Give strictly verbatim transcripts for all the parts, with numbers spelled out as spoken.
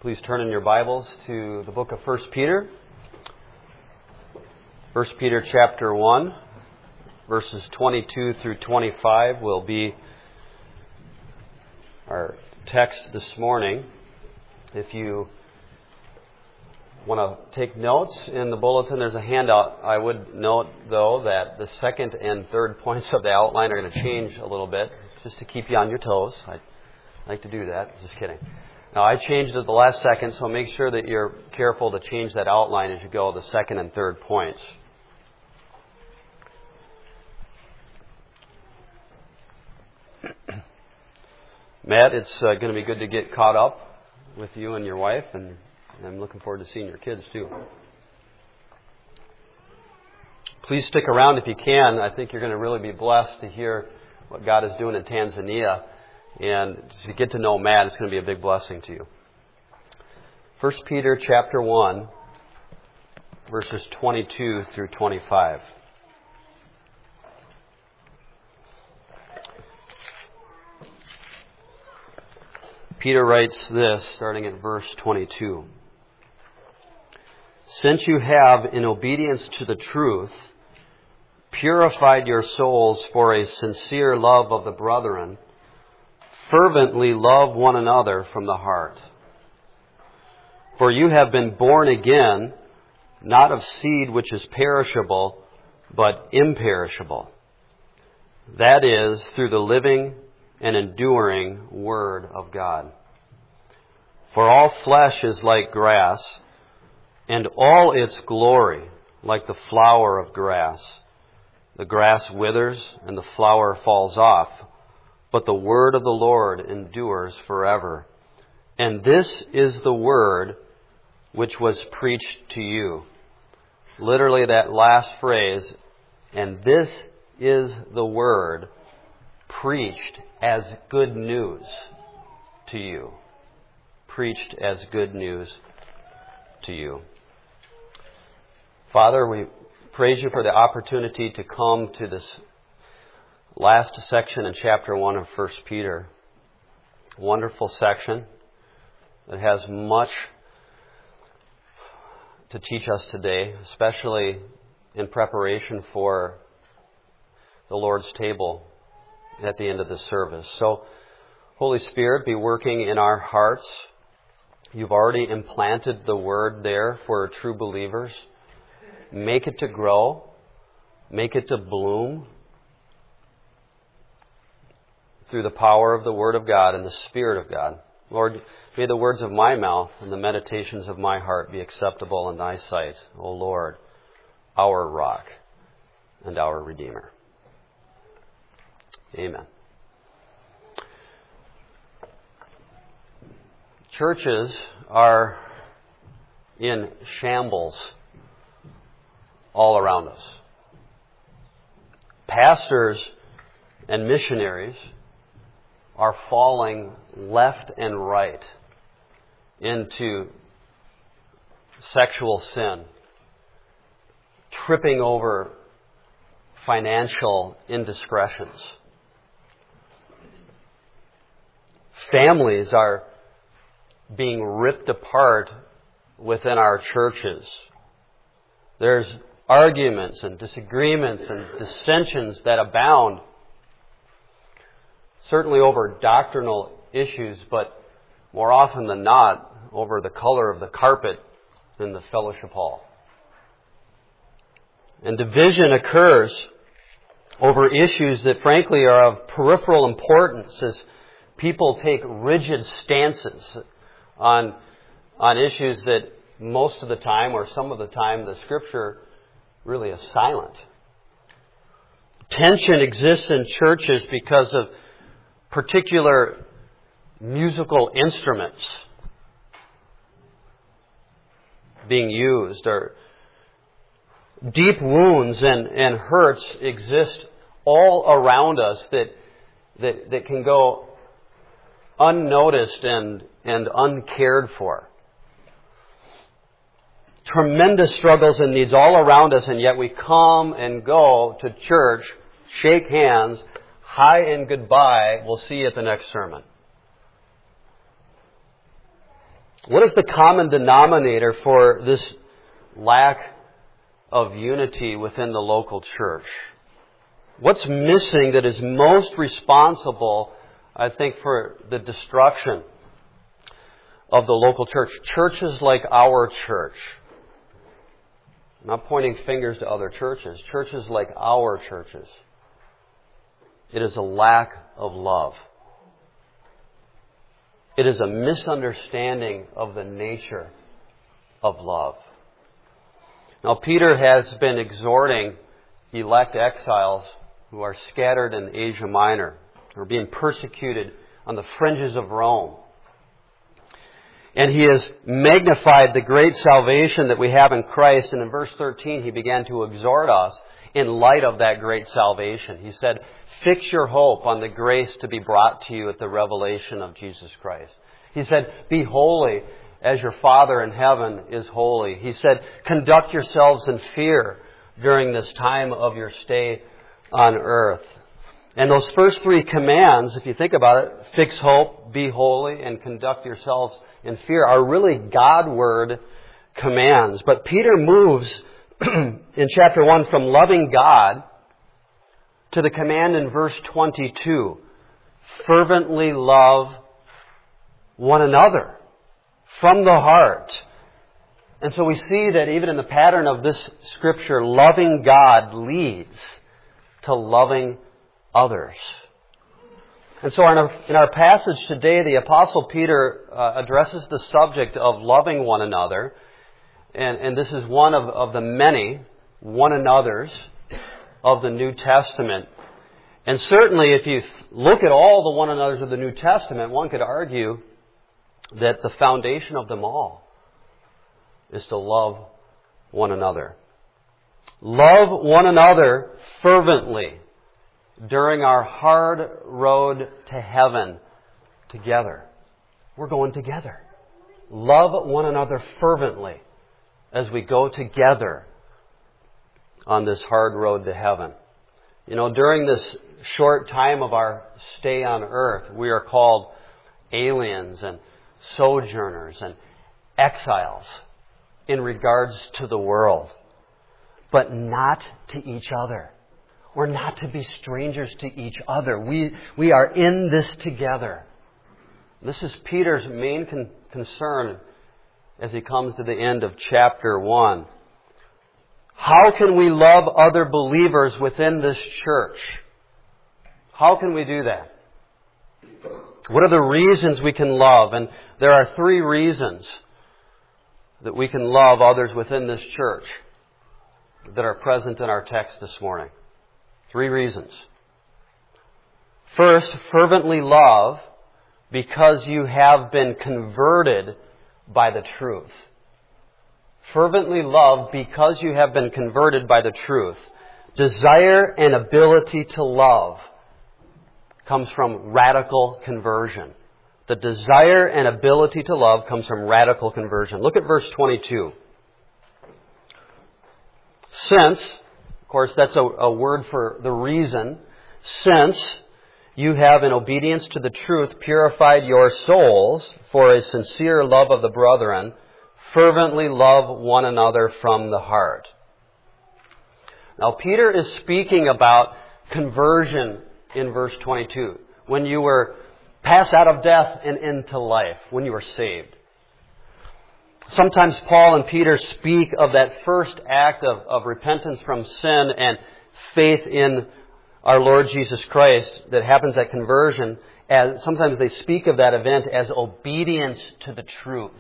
Please turn in your Bibles to the book of First Peter. First Peter chapter one, verses twenty-two through twenty-five will be our text this morning. If you want to take notes in the bulletin, there's a handout. I would note, though, that the second and third points of the outline are going to change a little bit, just to keep you on your toes. I like to do that. Just kidding. Now, I changed it at the last second, so make sure that you're careful to change that outline as you go, the second and third points. Matt, it's uh, going to be good to get caught up with you and your wife, and I'm looking forward to seeing your kids, too. Please stick around if you can. I think you're going to really be blessed to hear what God is doing in Tanzania. And to get to know Matt, it's going to be a big blessing to you. First Peter chapter one, verses twenty-two through twenty-five. Peter writes this, starting at verse twenty-two. Since you have, in obedience to the truth, purified your souls for a sincere love of the brethren, fervently love one another from the heart. For you have been born again, not of seed which is perishable, but imperishable. That is, through the living and enduring Word of God. For all flesh is like grass, and all its glory like the flower of grass. The grass withers, and the flower falls off, but the word of the Lord endures forever. And this is the word which was preached to you. Literally that last phrase, and this is the word preached as good news to you. Preached as good news to you. Father, we praise you for the opportunity to come to this last section in chapter one of First Peter. Wonderful section that has much to teach us today, especially in preparation for the Lord's table at the end of the service. So, Holy Spirit, be working in our hearts. You've already implanted the word there for true believers. Make it to grow. Make it to bloom through the power of the Word of God and the Spirit of God. Lord, may the words of my mouth and the meditations of my heart be acceptable in Thy sight, O Lord, our rock and our Redeemer. Amen. Churches are in shambles all around us. Pastors and missionaries are falling left and right into sexual sin, tripping over financial indiscretions. Families are being ripped apart within our churches. There's arguments and disagreements and dissensions that abound, certainly over doctrinal issues, but more often than not, over the color of the carpet in the fellowship hall. And division occurs over issues that frankly are of peripheral importance as people take rigid stances on, on issues that most of the time, or some of the time, the Scripture really is silent. Tension exists in churches because of particular musical instruments being used, or deep wounds and, and hurts exist all around us that that, that can go unnoticed and, and uncared for. Tremendous struggles and needs all around us, and yet we come and go to church, shake hands, hi and goodbye, we'll see you at the next sermon. What is the common denominator for this lack of unity within the local church? What's missing that is most responsible, I think, for the destruction of the local church? Churches like our church. I'm not pointing fingers to other churches. Churches like our churches. It is a lack of love. It is a misunderstanding of the nature of love. Now, Peter has been exhorting elect exiles who are scattered in Asia Minor, who are being persecuted on the fringes of Rome. And he has magnified the great salvation that we have in Christ. And in verse thirteen, he began to exhort us in light of that great salvation. He said, fix your hope on the grace to be brought to you at the revelation of Jesus Christ. He said, be holy as your Father in heaven is holy. He said, conduct yourselves in fear during this time of your stay on earth. And those first three commands, if you think about it, fix hope, be holy, and conduct yourselves in fear, are really God-word commands. But Peter moves in chapter one from loving God to the command in verse twenty-two, fervently love one another from the heart. And so we see that even in the pattern of this scripture, loving God leads to loving others. And so in our, in our passage today, the Apostle Peter uh, addresses the subject of loving one another. And, and this is one of, of the many one another's of the New Testament. And certainly if you look at all the one another's of the New Testament, one could argue that the foundation of them all is to love one another. Love one another fervently during our hard road to heaven together. We're going together. Love one another fervently as we go together on this hard road to heaven. You know, during this short time of our stay on earth, we are called aliens and sojourners and exiles in regards to the world, but not to each other. We're not to be strangers to each other. We, we are in this together. This is Peter's main con- concern as he comes to the end of chapter one. How can we love other believers within this church? How can we do that? What are the reasons we can love? And there are three reasons that we can love others within this church that are present in our text this morning. Three reasons. First, fervently love because you have been converted by the truth. Fervently love because you have been converted by the truth. Desire and ability to love comes from radical conversion. The desire and ability to love comes from radical conversion. Look at verse twenty-two. Since, of course, that's a, a word for the reason, since you have, in obedience to the truth, purified your souls for a sincere love of the brethren, fervently love one another from the heart. Now, Peter is speaking about conversion in verse twenty-two. When you were passed out of death and into life, when you were saved. Sometimes Paul and Peter speak of that first act of, of repentance from sin and faith in our Lord Jesus Christ that happens at conversion. As sometimes they speak of that event as obedience to the truth.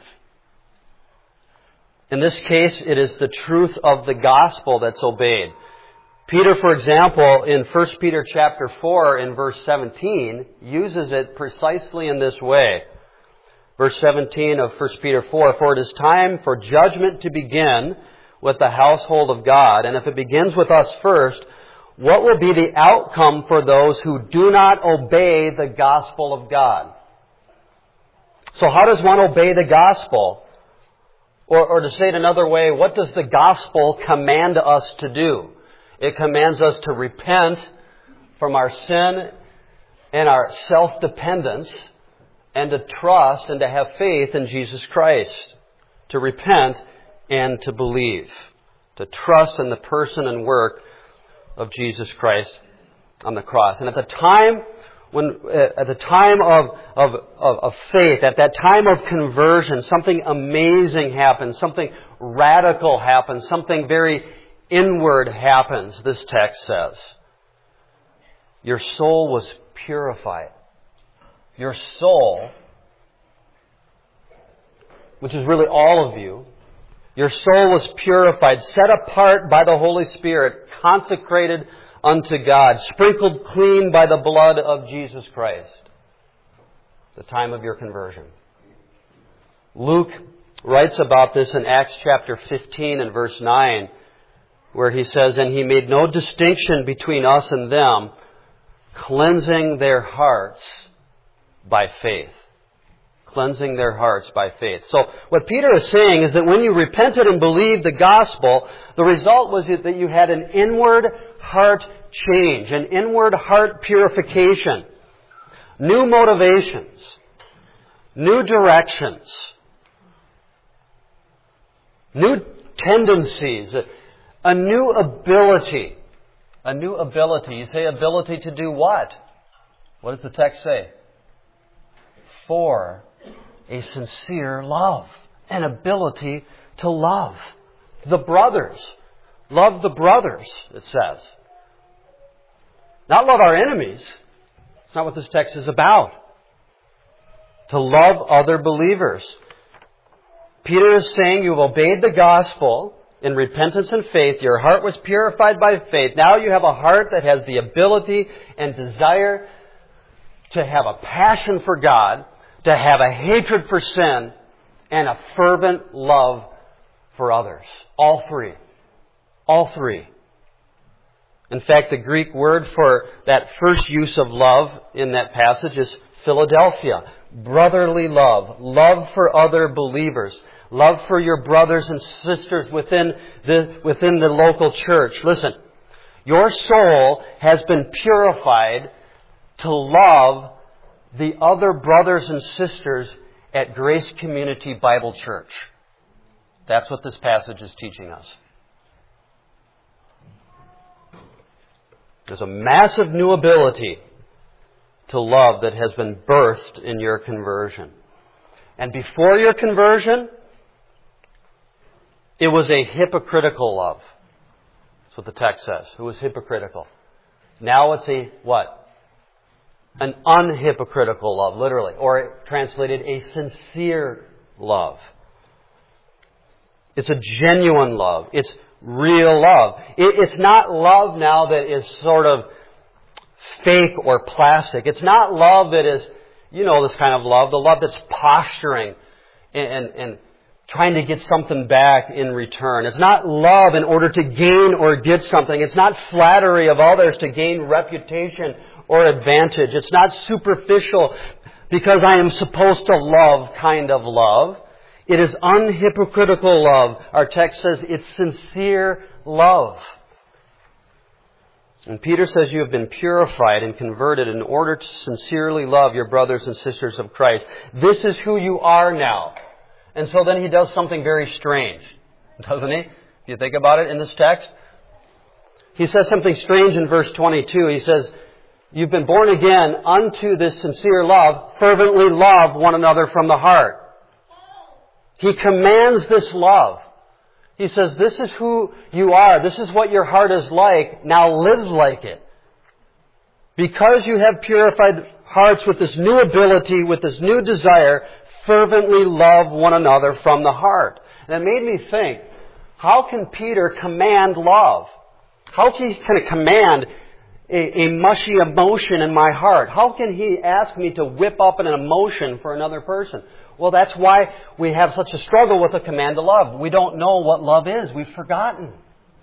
In this case, it is the truth of the gospel that's obeyed. Peter, for example, in First Peter chapter four, in verse seventeen, uses it precisely in this way. Verse seventeen of First Peter four, for it is time for judgment to begin with the household of God. And if it begins with us first, what will be the outcome for those who do not obey the gospel of God? So how does one obey the gospel? Or, or to say it another way, what does the gospel command us to do? It commands us to repent from our sin and our self-dependence and to trust and to have faith in Jesus Christ, to repent and to believe, to trust in the person and work of Jesus Christ on the cross. And at the time when, at the time of, of, of, of faith, at that time of conversion, something amazing happens, something radical happens, something very inward happens, this text says. Your soul was purified. Your soul, which is really all of you, your soul was purified, set apart by the Holy Spirit, consecrated unto God, sprinkled clean by the blood of Jesus Christ. The time of your conversion. Luke writes about this in Acts chapter fifteen and verse nine, where he says, "And he made no distinction between us and them, cleansing their hearts by faith." Cleansing their hearts by faith. So what Peter is saying is that when you repented and believed the gospel, the result was that you had an inward heart change, an inward heart purification, new motivations, new directions, new tendencies, a, a new ability. A new ability. You say ability to do what? What does the text say? For a sincere love. An ability to love. The brothers. Love the brothers, it says. Not love our enemies. It's not what this text is about. To love other believers. Peter is saying you've obeyed the gospel in repentance and faith. Your heart was purified by faith. Now you have a heart that has the ability and desire to have a passion for God, to have a hatred for sin, and a fervent love for others. All three. All three. In fact, the Greek word for that first use of love in that passage is Philadelphia. Brotherly love. Love for other believers. Love for your brothers and sisters within the, within the local church. Listen, your soul has been purified to love the other brothers and sisters at Grace Community Bible Church. That's what this passage is teaching us. There's a massive new ability to love that has been birthed in your conversion. And before your conversion, it was a hypocritical love. That's what the text says. It was hypocritical. Now it's a what? An unhypocritical love, literally. Or translated, a sincere love. It's a genuine love. It's real love. It, it's not love now that is sort of fake or plastic. It's not love that is, you know, this kind of love. The love that's posturing and, and, and trying to get something back in return. It's not love in order to gain or get something. It's not flattery of others to gain reputation or advantage. It's not superficial because I am supposed to love kind of love. It is unhypocritical love. Our text says it's sincere love. And Peter says you have been purified and converted in order to sincerely love your brothers and sisters of Christ. This is who you are now. And so then he does something very strange, doesn't he? If you think about it in this text. He says something strange in verse twenty-two. He says, you've been born again unto this sincere love, fervently love one another from the heart. He commands this love. He says, this is who you are. This is what your heart is like. Now live like it. Because you have purified hearts with this new ability, with this new desire, fervently love one another from the heart. And it made me think, how can Peter command love? How can he can command a, a mushy emotion in my heart? How can he ask me to whip up an emotion for another person? Well, that's why we have such a struggle with the command to love. We don't know what love is. We've forgotten.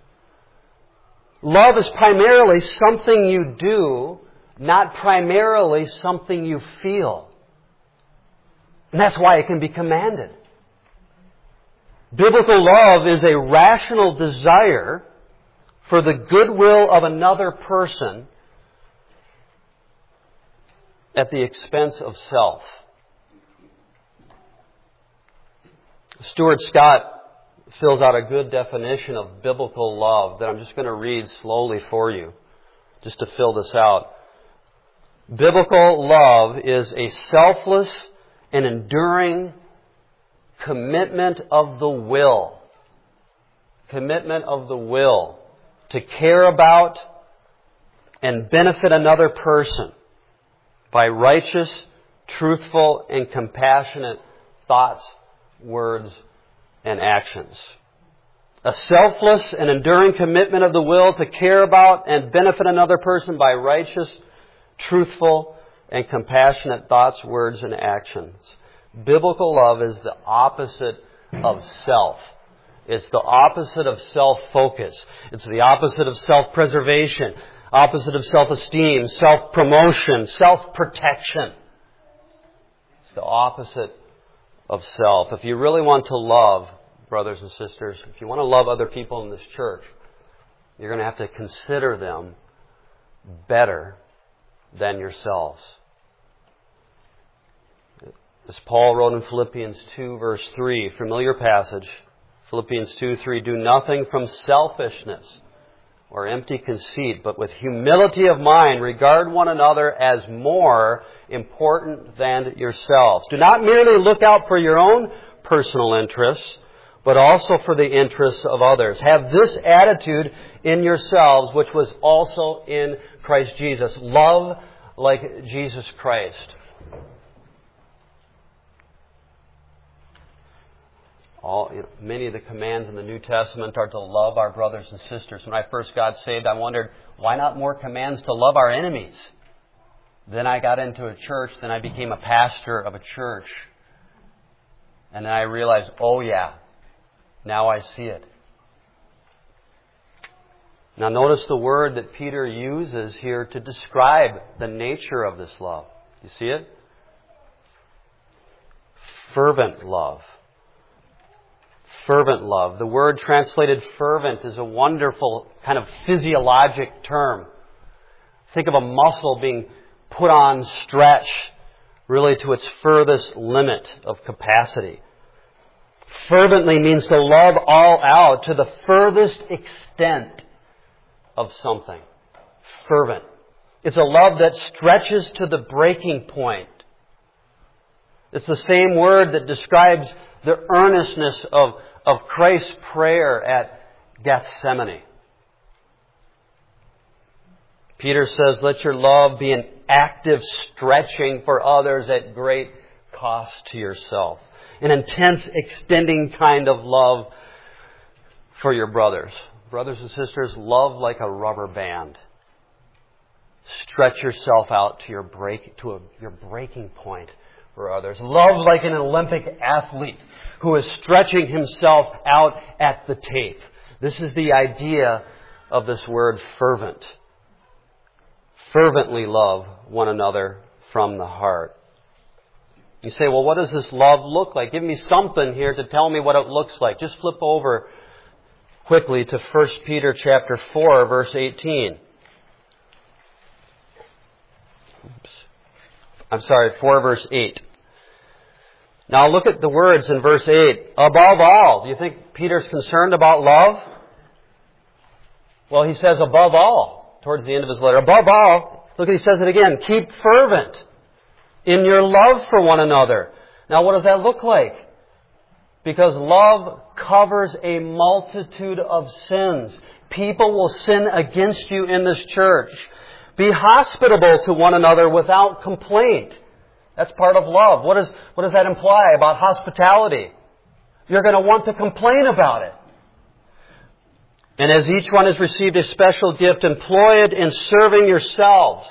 Love is primarily something you do, not primarily something you feel. And that's why it can be commanded. Biblical love is a rational desire for the goodwill of another person at the expense of self. Stuart Scott fills out a good definition of biblical love that I'm just going to read slowly for you, just to fill this out. Biblical love is a selfless and enduring commitment of the will. Commitment of the will to care about and benefit another person by righteous, truthful, and compassionate thoughts, words, and actions. A selfless and enduring commitment of the will to care about and benefit another person by righteous, truthful, and compassionate thoughts, words, and actions. Biblical love is the opposite of self. It's the opposite of self-focus. It's the opposite of self-preservation, opposite of self-esteem, self-promotion, self-protection. It's the opposite of self. If you really want to love, brothers and sisters, if you want to love other people in this church, you're going to have to consider them better than yourselves. As Paul wrote in Philippians two, verse three, familiar passage, Philippians two, three, do nothing from selfishness or empty conceit, but with humility of mind, regard one another as more important than yourselves. Do not merely look out for your own personal interests, but also for the interests of others. Have this attitude in yourselves, which was also in Christ Jesus. Love like Jesus Christ. All, you know, many of the commands in the New Testament are to love our brothers and sisters. When I first got saved, I wondered, why not more commands to love our enemies? Then I got into a church, then I became a pastor of a church. And then I realized, oh yeah, now I see it. Now notice the word that Peter uses here to describe the nature of this love. You see it? Fervent love. Fervent love. The word translated fervent is a wonderful kind of physiologic term. Think of a muscle being put on stretch, really to its furthest limit of capacity. Fervently means to love all out to the furthest extent of something. Fervent. It's a love that stretches to the breaking point. It's the same word that describes the earnestness of, of Christ's prayer at Gethsemane. Peter says, let your love be an active stretching for others at great cost to yourself. An intense, extending kind of love for your brothers. Brothers and sisters, love like a rubber band. Stretch yourself out to your break to a, your breaking point for others. Love like an Olympic athlete who is stretching himself out at the tape. This is the idea of this word fervent. Fervently love one another from the heart. You say, well, what does this love look like? Give me something here to tell me what it looks like. Just flip over quickly to First Peter chapter four, verse eighteen. Oops. I'm sorry, four verse eight. Now look at the words in verse eight. Above all. Do you think Peter's concerned about love? Well, he says above all towards the end of his letter. Above all, look, he says it again. Keep fervent in your love for one another. Now what does that look like? Because love covers a multitude of sins. People will sin against you in this church. Be hospitable to one another without complaint. That's part of love. What, is, what does that imply about hospitality? You're going to want to complain about it. And as each one has received a special gift, employ it in serving yourselves.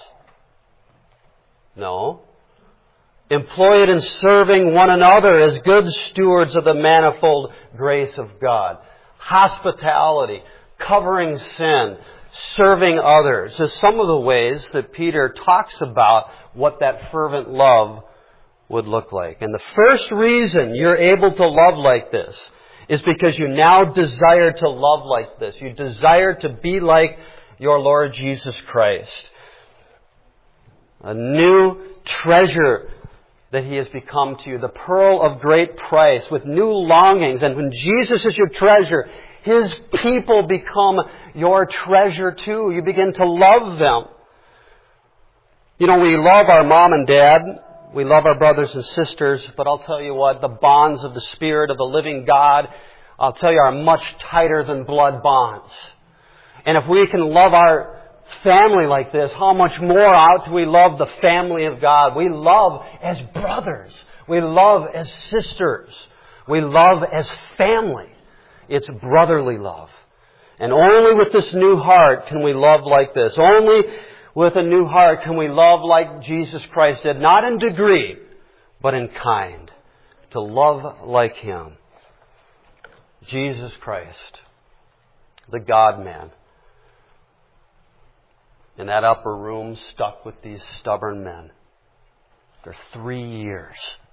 No. Employ it in serving one another as good stewards of the manifold grace of God. Hospitality, covering sin, serving others is some of the ways that Peter talks about what that fervent love would look like. And the first reason you're able to love like this is because you now desire to love like this. You desire to be like your Lord Jesus Christ. A new treasure that He has become to you, the pearl of great price with new longings. And when Jesus is your treasure, His people become your treasure too. You begin to love them. You know, we love our mom and dad. We love our brothers and sisters. But I'll tell you what, the bonds of the Spirit of the living God, I'll tell you, are much tighter than blood bonds. And if we can love our family like this, how much more out do we love the family of God? We love as brothers. We love as sisters. We love as family. It's brotherly love. And only with this new heart can we love like this. Only with a new heart can we love like Jesus Christ did. Not in degree, but in kind. To love like Him. Jesus Christ, the God-man, in that upper room, stuck with these stubborn men for three years.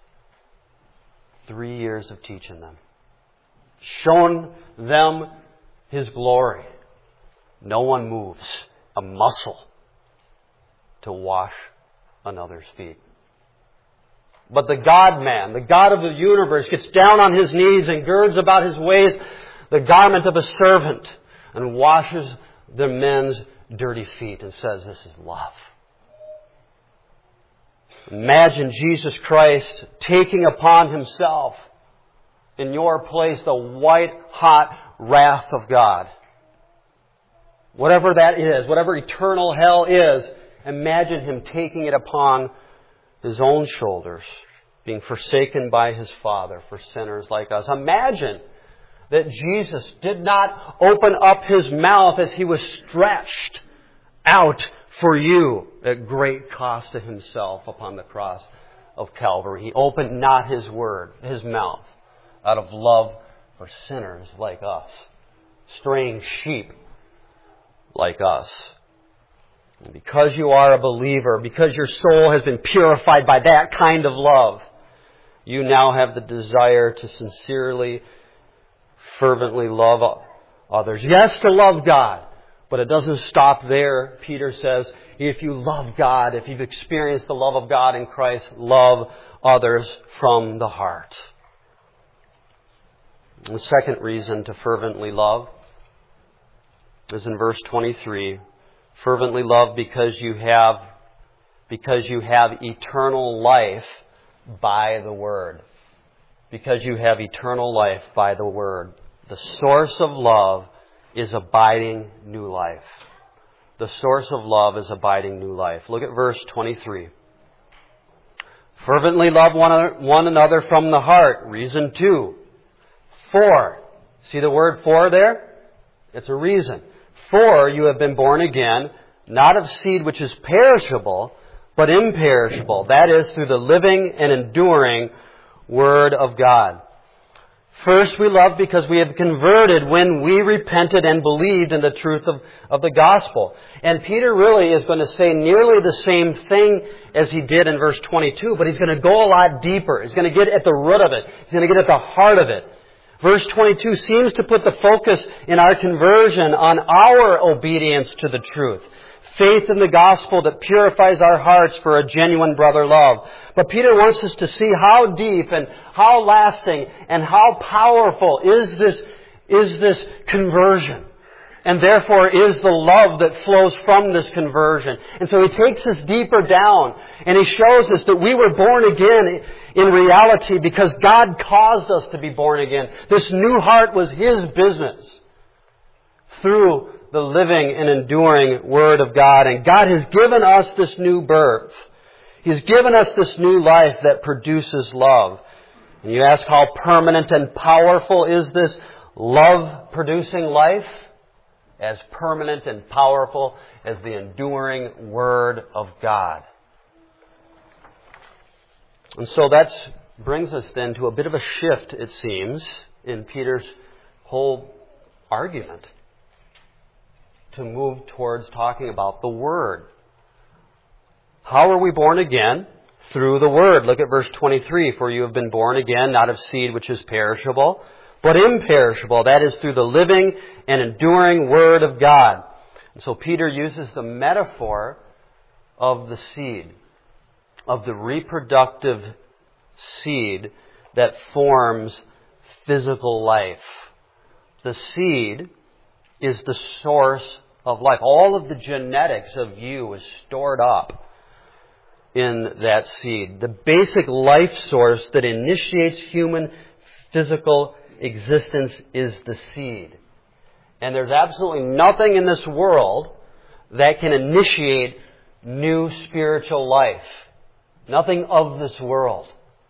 Three years of teaching them. Shown them His glory. No one moves a muscle to wash another's feet. But the God-man, the God of the universe, gets down on His knees and girds about His waist the garment of a servant and washes the men's dirty feet and says, this is love. Imagine Jesus Christ taking upon Himself in your place the white-hot wrath of God. Whatever that is, whatever eternal hell is, imagine Him taking it upon His own shoulders, being forsaken by His Father for sinners like us. Imagine that Jesus did not open up His mouth as He was stretched out for you at great cost to Himself upon the cross of Calvary. He opened not His word, His mouth, out of love for sinners like us, straying sheep like us. And because you are a believer, because your soul has been purified by that kind of love, you now have the desire to sincerely, fervently love others. Yes, to love God. But it doesn't stop there. Peter says, if you love God, if you've experienced the love of God in Christ, love others from the heart. The second reason to fervently love is in verse twenty-three. Fervently love because you have, because you have eternal life by the Word. Because you have eternal life by the Word. The source of love is abiding new life. The source of love is abiding new life. Look at verse twenty-three. Fervently love one, one another from the heart. Reason two. For. See the word for there? It's a reason. For you have been born again, not of seed which is perishable, but imperishable. That is, through the living and enduring Word of God. First, we love because we have converted when we repented and believed in the truth of, of the gospel. And Peter really is going to say nearly the same thing as he did in verse twenty-two, but he's going to go a lot deeper. He's going to get at the root of it. He's going to get at the heart of it. Verse twenty-two seems to put the focus in our conversion on our obedience to the truth. Faith in the gospel that purifies our hearts for a genuine brother love. But Peter wants us to see how deep and how lasting and how powerful is this, is this conversion. And therefore is the love that flows from this conversion. And so he takes us deeper down and he shows us that we were born again in reality because God caused us to be born again. This new heart was His business through the living and enduring Word of God. And God has given us this new birth. He's given us this new life that produces love. And you ask, how permanent and powerful is this love-producing life? As permanent and powerful as the enduring Word of God. And so that brings us then to a bit of a shift, it seems, in Peter's whole argument, to move towards talking about the Word. How are we born again? Through the Word. Look at verse twenty-three. For you have been born again, not of seed which is perishable, but imperishable. That is through the living and enduring Word of God. And so Peter uses the metaphor of the seed, of the reproductive seed that forms physical life. The seed is the source of life. All of the genetics of you is stored up in that seed. The basic life source that initiates human physical existence is the seed. And there's absolutely nothing in this world that can initiate new spiritual life. Nothing of this world.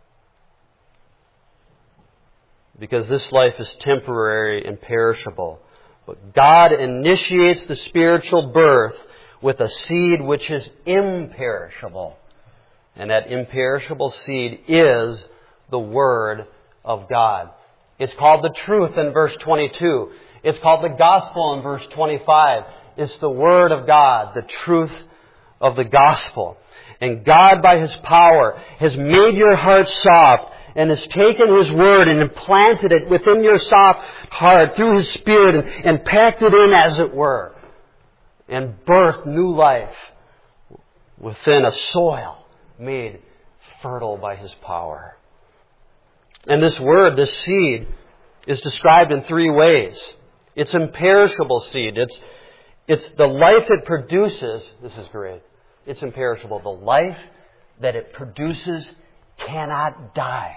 Because this life is temporary and perishable. But God initiates the spiritual birth with a seed which is imperishable. And that imperishable seed is the Word of God. It's called the truth in verse twenty-two. It's called the gospel in verse twenty-five. It's the Word of God, the truth of the gospel. And God, by His power, has made your heart soft and has taken His Word and implanted it within your soft heart through His Spirit and, and packed it in, as it were, and birthed new life within a soil made fertile by His power. And this Word, this seed, is described in three ways. It's imperishable seed. It's, it's the life it produces. This is great. It's imperishable. The life that it produces cannot die.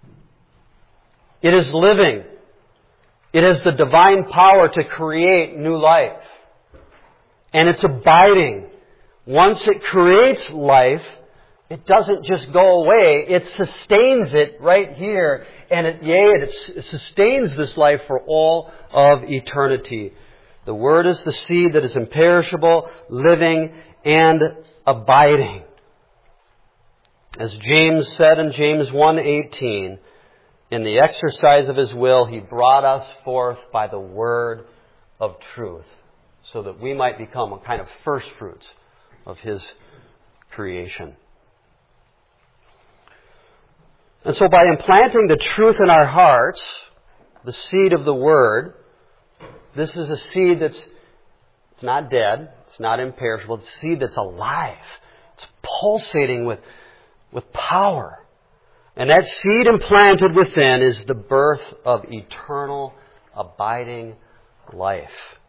It is living. It has the divine power to create new life. And it's abiding. Once it creates life, it doesn't just go away. It sustains it right here. And it, yea, it sustains this life for all of eternity. The Word is the seed that is imperishable, living, and abiding. As James said in James one eighteen, in the exercise of His will, He brought us forth by the word of truth, so that we might become a kind of first fruits of His creation. And so by implanting the truth in our hearts, the seed of the Word, this is a seed that's it's not dead, it's not imperishable, it's a seed that's alive. It's pulsating with, with power. And that seed implanted within is the birth of eternal, abiding life.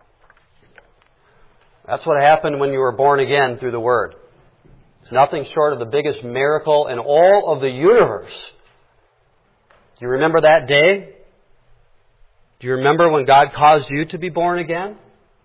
That's what happened when you were born again through the Word. It's nothing short of the biggest miracle in all of the universe. Do you remember that day? Do you remember when God caused you to be born again?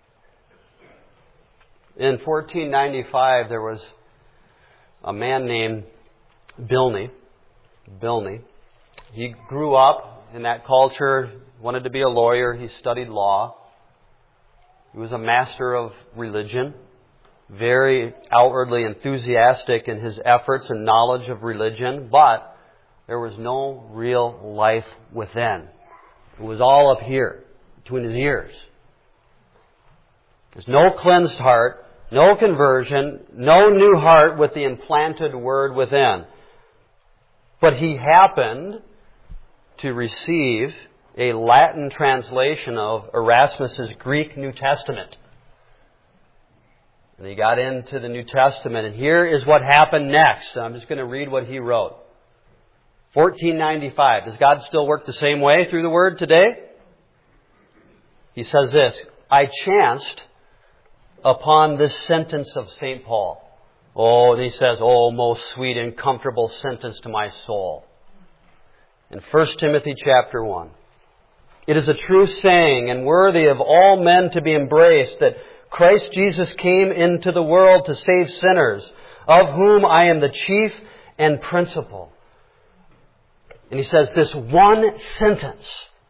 In fourteen ninety-five, there was a man named Bilney. Bilney. He grew up in that culture, wanted to be a lawyer. He studied law. He was a master of religion, very outwardly enthusiastic in his efforts and knowledge of religion, but there was no real life within. It was all up here, between his ears. There's no cleansed heart, no conversion, no new heart with the implanted Word within. But he happened to receive a Latin translation of Erasmus's Greek New Testament. And he got into the New Testament, and here is what happened next. I'm just going to read what he wrote. fourteen ninety-five. Does God still work the same way through the Word today? He says this, I chanced upon this sentence of Saint Paul. Oh, and he says, oh, most sweet and comfortable sentence to my soul. In First Timothy chapter one. It is a true saying and worthy of all men to be embraced that Christ Jesus came into the world to save sinners, of whom I am the chief and principal. And he says this one sentence,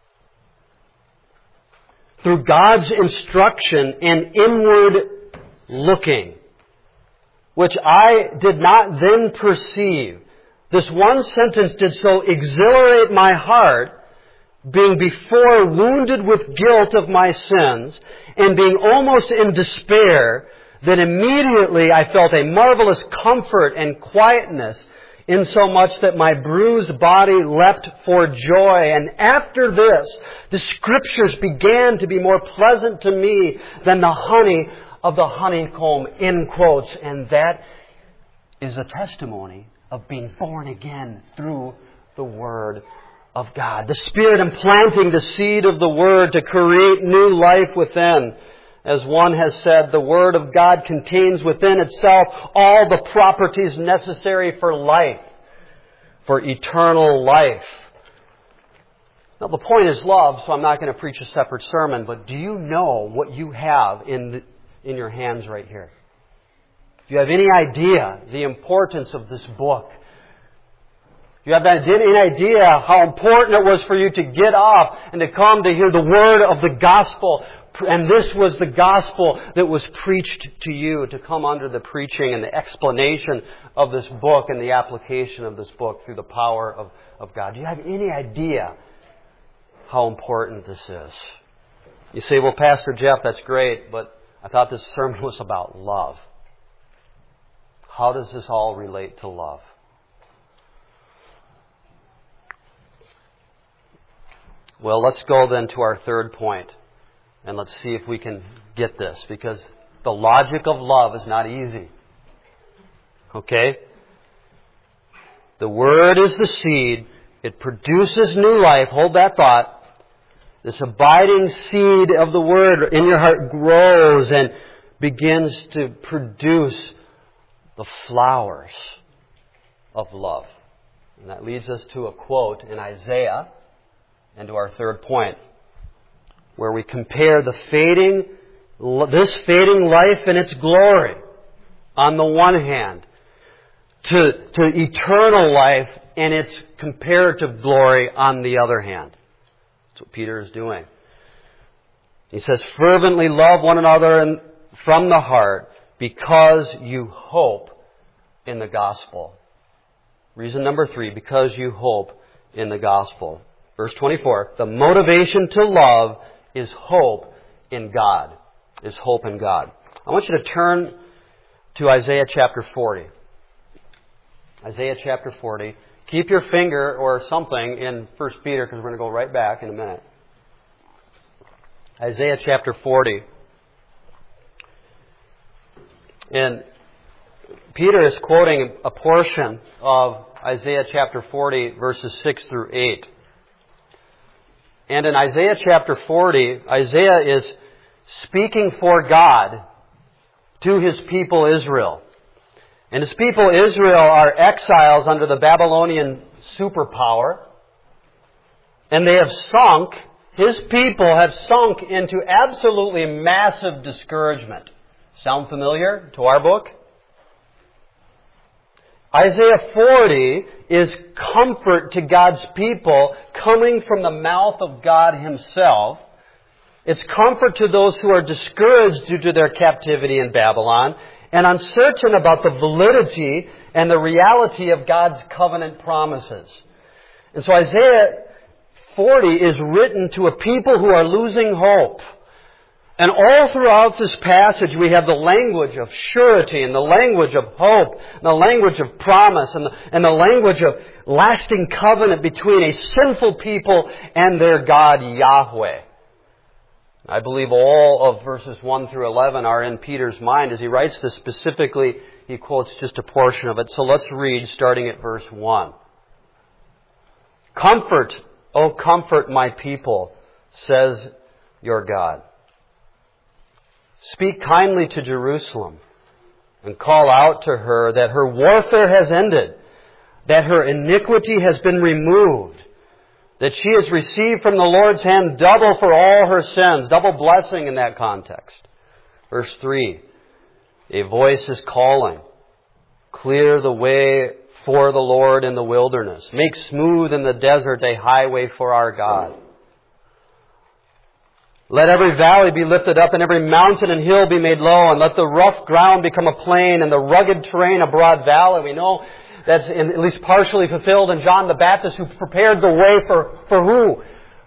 through God's instruction and inward looking, which I did not then perceive, this one sentence did so exhilarate my heart, being before wounded with guilt of my sins, and being almost in despair, that immediately I felt a marvelous comfort and quietness, insomuch that my bruised body leapt for joy. And after this, the Scriptures began to be more pleasant to me than the honey of the honeycomb, in quotes. And that is a testimony of being born again through the Word of God. The Spirit implanting the seed of the Word to create new life within. As one has said, the Word of God contains within itself all the properties necessary for life, for eternal life. Now the point is love, so I'm not going to preach a separate sermon, but do you know what you have in the, in your hands right here? Do you have any idea the importance of this book? Do you have any idea how important it was for you to get up and to come to hear the word of the gospel? And this was the gospel that was preached to you, to come under the preaching and the explanation of this book and the application of this book through the power of, of God. Do you have any idea how important this is? You say, well, Pastor Jeff, that's great, but I thought this sermon was about love. How does this all relate to love? Well, let's go then to our third point, and let's see if we can get this, because the logic of love is not easy. Okay? The Word is the seed. It produces new life. Hold that thought. This abiding seed of the Word in your heart grows and begins to produce the flowers of love. And that leads us to a quote in Isaiah and to our third point, where we compare the fading, this fading life and its glory on the one hand to, to eternal life and its comparative glory on the other hand. That's what Peter is doing. He says, fervently love one another and from the heart because you hope in the gospel. Reason number three, because you hope in the gospel. Verse twenty-four, the motivation to love is hope in God. Is hope in God. I want you to turn to Isaiah chapter forty. Isaiah chapter forty. Keep your finger or something in First Peter, because we're going to go right back in a minute. Isaiah chapter forty. And Peter is quoting a portion of Isaiah chapter forty, verses six through eight. And in Isaiah chapter forty, Isaiah is speaking for God to his people Israel. And his people Israel are exiles under the Babylonian superpower. And they have sunk, his people have sunk into absolutely massive discouragement. Sound familiar to our book? Isaiah forty is comfort to God's people coming from the mouth of God Himself. It's comfort to those who are discouraged due to their captivity in Babylon and uncertain about the validity and the reality of God's covenant promises. And so Isaiah forty is written to a people who are losing hope. And all throughout this passage we have the language of surety and the language of hope and the language of promise and the, and the language of lasting covenant between a sinful people and their God Yahweh. I believe all of verses one through eleven are in Peter's mind. As he writes this specifically, he quotes just a portion of it. So let's read starting at verse one. Comfort, O comfort my people, says your God. Speak kindly to Jerusalem and call out to her that her warfare has ended, that her iniquity has been removed, that she has received from the Lord's hand double for all her sins, double blessing in that context. Verse three, a voice is calling, clear the way for the Lord in the wilderness, make smooth in the desert a highway for our God. Let every valley be lifted up and every mountain and hill be made low, and let the rough ground become a plain and the rugged terrain a broad valley. We know that's in, at least partially fulfilled in John the Baptist, who prepared the way for, for who?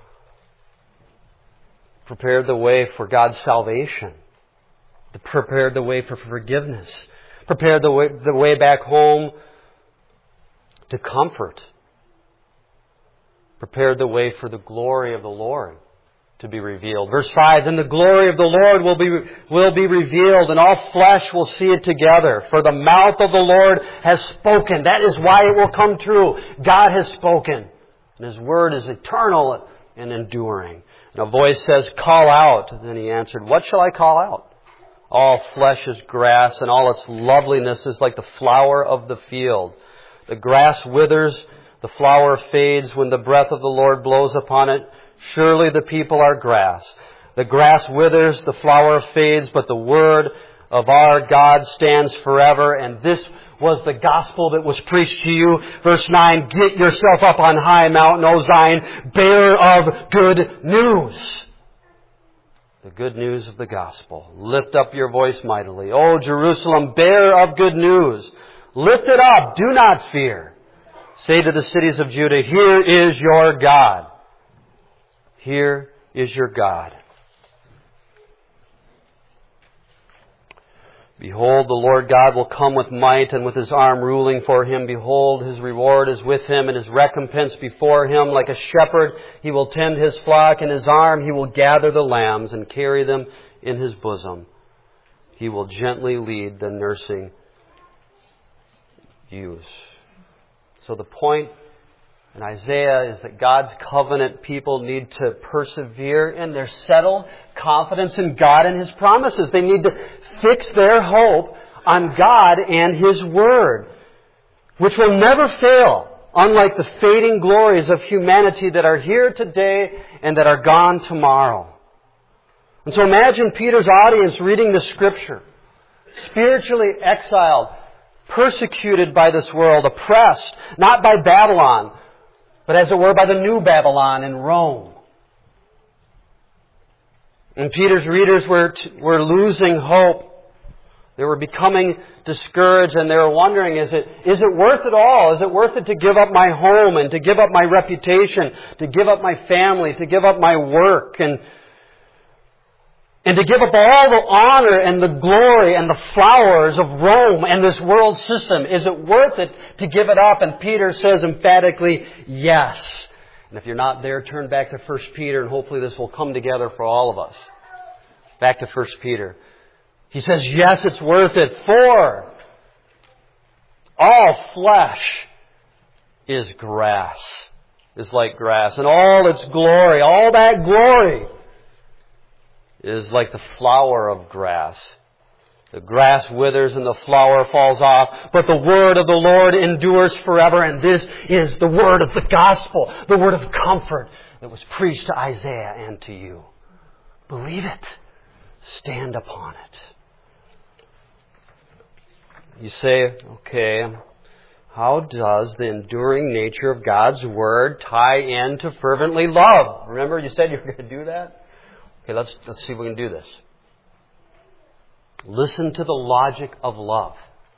Prepared the way for God's salvation. Prepared the way for forgiveness. Prepared the way, the way back home to comfort. Prepared the way for the glory of the Lord to be revealed. Verse five, then the glory of the Lord will be, will be revealed, and all flesh will see it together. For the mouth of the Lord has spoken. That is why it will come true. God has spoken. And His word is eternal and enduring. And a voice says, call out. And then He answered, what shall I call out? All flesh is grass, and all its loveliness is like the flower of the field. The grass withers, the flower fades when the breath of the Lord blows upon it. Surely the people are grass. The grass withers, the flower fades, but the word of our God stands forever. And this was the gospel that was preached to you. Verse nine, get yourself up on high, Mountain, O Zion, bearer of good news. The good news of the gospel. Lift up your voice mightily. O Jerusalem, bearer of good news. Lift it up. Do not fear. Say to the cities of Judah, here is your God. Here is your God. Behold, the Lord God will come with might and with His arm ruling for Him. Behold, His reward is with Him and His recompense before Him. Like a shepherd, He will tend His flock. In His arm He will gather the lambs and carry them in His bosom. He will gently lead the nursing ewes. So the point in Isaiah is that God's covenant people need to persevere in their settled confidence in God and His promises. They need to fix their hope on God and His Word, which will never fail, unlike the fading glories of humanity that are here today and that are gone tomorrow. And so imagine Peter's audience reading the Scripture, spiritually exiled, persecuted by this world, oppressed, not by Babylon, but as it were by the new Babylon in Rome. And Peter's readers were, were losing hope. They were becoming discouraged, and they were wondering, is it, is it worth it all? Is it worth it to give up my home and to give up my reputation, to give up my family, to give up my work, and And to give up all the honor and the glory and the flowers of Rome and this world system? Is it worth it to give it up? And Peter says emphatically, yes. And if you're not there, turn back to First Peter, and hopefully this will come together for all of us. Back to First Peter. He says, yes, it's worth it, for all flesh is grass, is like grass. And all its glory, all that glory, is like the flower of grass. The grass withers and the flower falls off, but the word of the Lord endures forever. And this is the word of the gospel, the word of comfort that was preached to Isaiah and to you. Believe it. Stand upon it. You say, okay, how does the enduring nature of God's word tie into fervently love? Remember you said you were going to do that? Okay, let's, let's see if we can do this. Listen to the logic of love.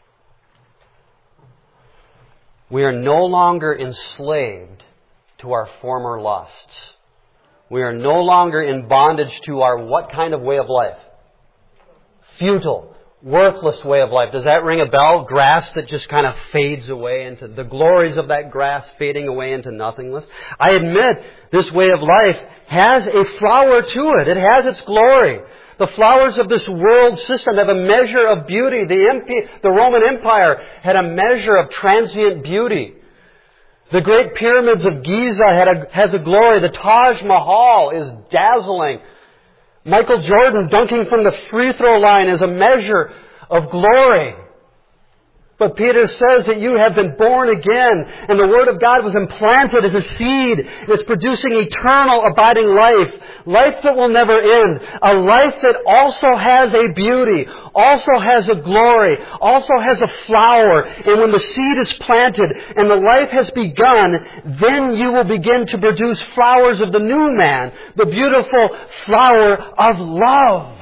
We are no longer enslaved to our former lusts. We are no longer in bondage to our what kind of way of life? Futile, worthless way of life. Does that ring a bell? Grass that just kind of fades away into the glories of that grass fading away into nothingness. I admit this way of life has a flower to it. It has its glory. The flowers of this world system have a measure of beauty. The, Imp- the Roman Empire had a measure of transient beauty. The great pyramids of Giza had a, has a glory. The Taj Mahal is dazzling. Michael Jordan dunking from the free throw line is a measure of glory. But Peter says that you have been born again, and the Word of God was implanted as a seed. It's producing eternal, abiding life. Life that will never end. A life that also has a beauty, also has a glory, also has a flower. And when the seed is planted and the life has begun, then you will begin to produce flowers of the new man, the beautiful flower of love.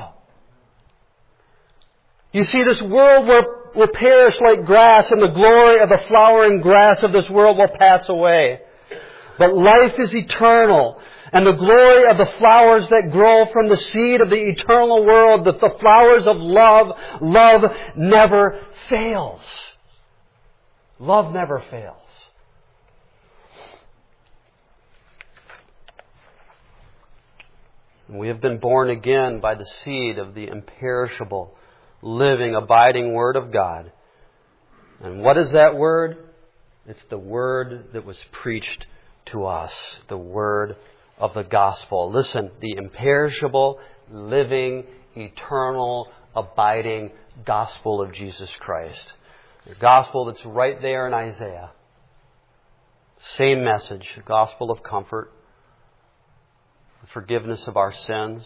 You see, this world will will perish like grass, and the glory of the flowering grass of this world will pass away. But life is eternal, and the glory of the flowers that grow from the seed of the eternal world, the, the flowers of love, love never fails. Love never fails. And we have been born again by the seed of the imperishable, living, abiding Word of God. And what is that Word? It's the Word that was preached to us, the Word of the Gospel. Listen, the imperishable, living, eternal, abiding Gospel of Jesus Christ. The Gospel that's right there in Isaiah. Same message, the Gospel of comfort, the forgiveness of our sins,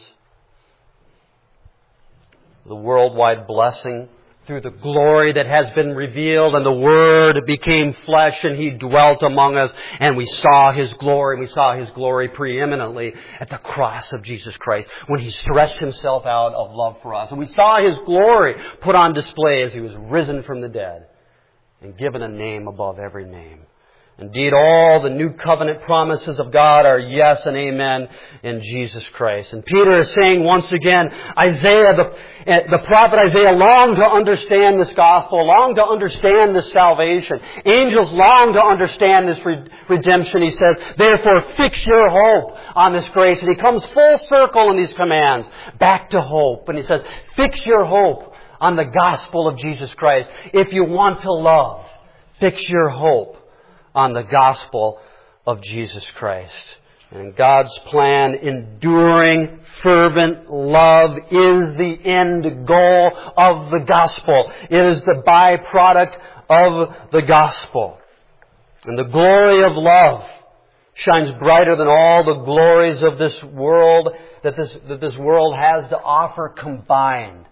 the worldwide blessing through the glory that has been revealed, and the Word became flesh and He dwelt among us, and we saw His glory. We saw His glory preeminently at the cross of Jesus Christ when He stretched Himself out of love for us. And we saw His glory put on display as He was risen from the dead and given a name above every name. Indeed, all the new covenant promises of God are yes and amen in Jesus Christ. And Peter is saying once again, Isaiah, the, the prophet Isaiah longed to understand this gospel, longed to understand this salvation. Angels long to understand this redemption. He says, therefore fix your hope on this grace. And he comes full circle in these commands, back to hope. And he says, fix your hope on the gospel of Jesus Christ. If you want to love, fix your hope on the gospel of Jesus Christ. And God's plan, enduring, fervent love is the end goal of the gospel. It is the byproduct of the gospel. And the glory of love shines brighter than all the glories of this world that this, that this world has to offer combined.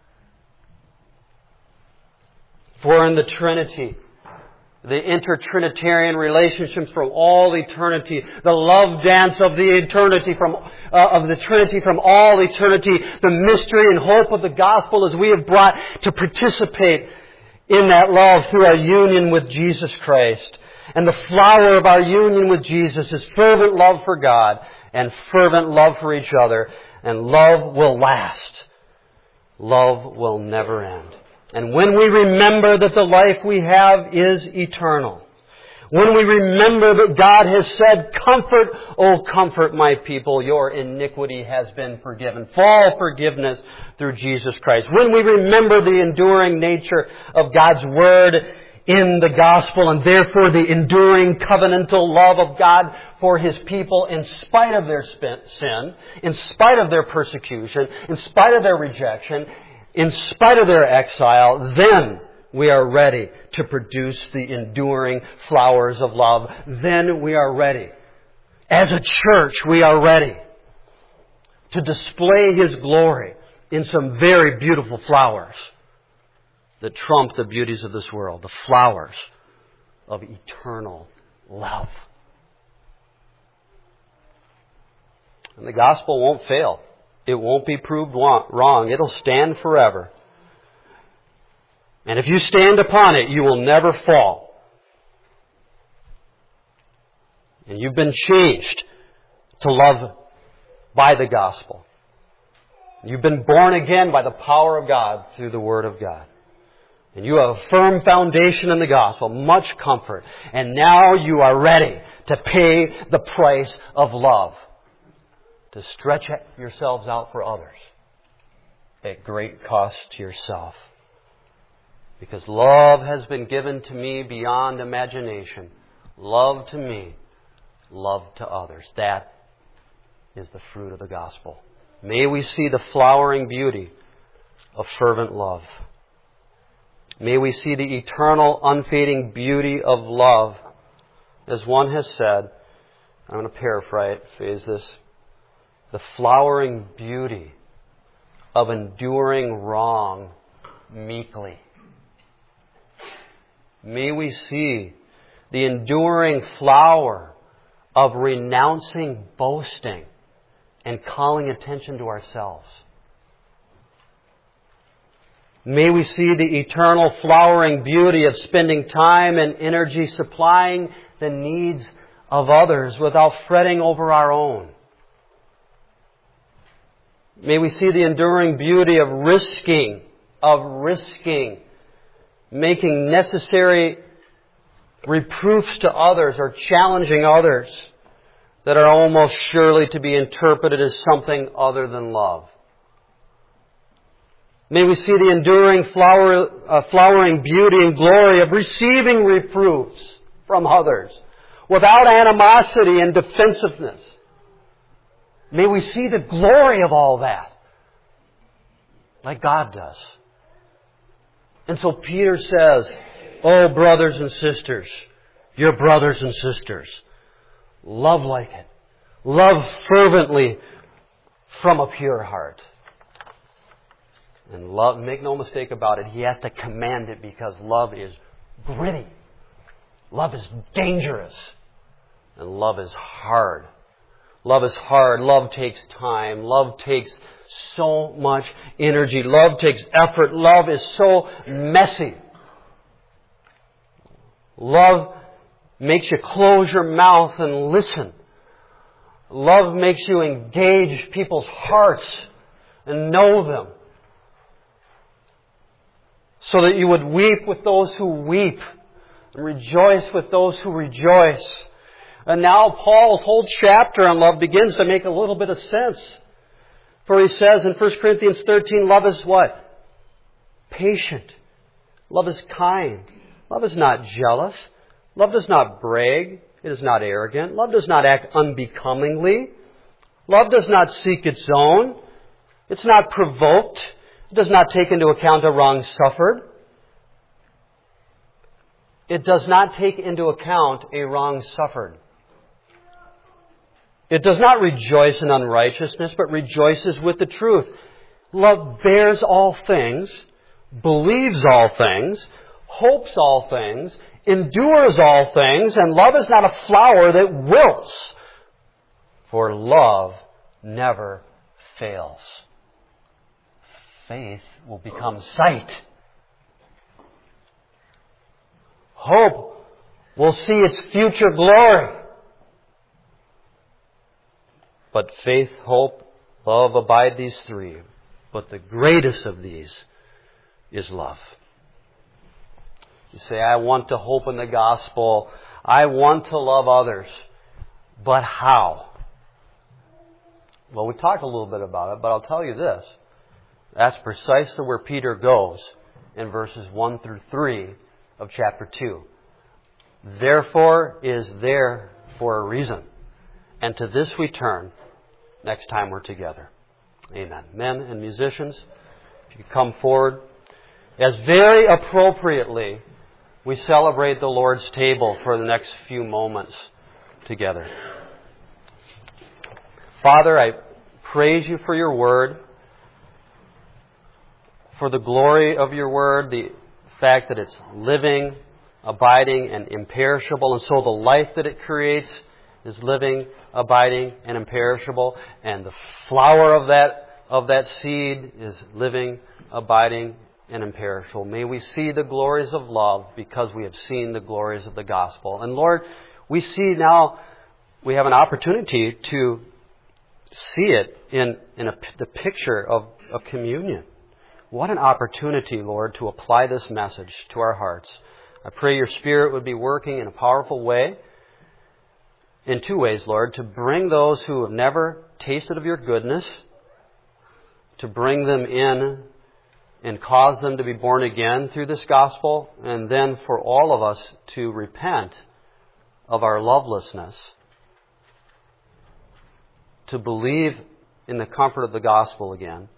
For in the Trinity, the intertrinitarian relationships from all eternity, the love dance of the eternity from uh, of the Trinity from all eternity, the mystery and hope of the gospel as we have brought to participate in that love through our union with Jesus Christ. And the flower of our union with Jesus is fervent love for God and fervent love for each other. And love will last. Love will never end. And when we remember that the life we have is eternal, when we remember that God has said, comfort, oh comfort my people, your iniquity has been forgiven. Full forgiveness through Jesus Christ. When we remember the enduring nature of God's Word in the gospel and therefore the enduring covenantal love of God for His people in spite of their sin, in spite of their persecution, in spite of their rejection, in spite of their exile, then we are ready to produce the enduring flowers of love. Then we are ready. As a church, we are ready to display His glory in some very beautiful flowers that trump the beauties of this world. The flowers of eternal love. And the gospel won't fail. It won't be proved wrong. It'll stand forever. And if you stand upon it, you will never fall. And you've been changed to love by the gospel. You've been born again by the power of God through the Word of God. And you have a firm foundation in the gospel, much comfort. And now you are ready to pay the price of love. To stretch yourselves out for others at great cost to yourself. Because love has been given to me beyond imagination. Love to me, love to others. That is the fruit of the gospel. May we see the flowering beauty of fervent love. May we see the eternal, unfading beauty of love. As one has said, I'm going to paraphrase this, the flowering beauty of enduring wrong meekly. May we see the enduring flower of renouncing boasting and calling attention to ourselves. May we see the eternal flowering beauty of spending time and energy supplying the needs of others without fretting over our own. May we see the enduring beauty of risking, of risking, making necessary reproofs to others or challenging others that are almost surely to be interpreted as something other than love. May we see the enduring flower, uh, flowering beauty and glory of receiving reproofs from others without animosity and defensiveness. May we see the glory of all that like God does. And so Peter says, oh, brothers and sisters, your brothers and sisters, love like it. Love fervently from a pure heart. And love, make no mistake about it, he has to command it because love is gritty. Love is dangerous. And love is hard. Love is hard. Love takes time. Love takes so much energy. Love takes effort. Love is so messy. Love makes you close your mouth and listen. Love makes you engage people's hearts and know them, so that you would weep with those who weep and rejoice with those who rejoice. And now Paul's whole chapter on love begins to make a little bit of sense. For he says in First Corinthians thirteen, love is what? Patient. Love is kind. Love is not jealous. Love does not brag. It is not arrogant. Love does not act unbecomingly. Love does not seek its own. It's not provoked. It does not take into account a wrong suffered. It does not take into account a wrong suffered. It does not rejoice in unrighteousness, but rejoices with the truth. Love bears all things, believes all things, hopes all things, endures all things, and love is not a flower that wilts, for love never fails. Faith will become sight. Hope will see its future glory. But faith, hope, love abide these three. But the greatest of these is love. You say, I want to hope in the gospel. I want to love others. But how? Well, we talked a little bit about it, but I'll tell you this. That's precisely where Peter goes in verses one through three of chapter two. Therefore is there for a reason. And to this we turn next time we're together. Amen. Men and musicians, if you could come forward. As very appropriately we celebrate the Lord's table for the next few moments together. Father, I praise you for your word, for the glory of your word, the fact that it's living, abiding, and imperishable. And so the life that it creates is living, abiding, and imperishable. And the flower of that, of that seed is living, abiding, and imperishable. May we see the glories of love because we have seen the glories of the gospel. And Lord, we see now, we have an opportunity to see it in, in a, the picture of, of communion. What an opportunity, Lord, to apply this message to our hearts. I pray your Spirit would be working in a powerful way, in two ways, Lord, to bring those who have never tasted of your goodness, to bring them in and cause them to be born again through this gospel, and then for all of us to repent of our lovelessness, to believe in the comfort of the gospel again,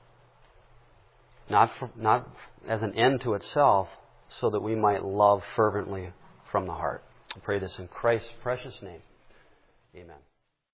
not for, not as an end to itself, so that we might love fervently from the heart. I pray this in Christ's precious name. Amen.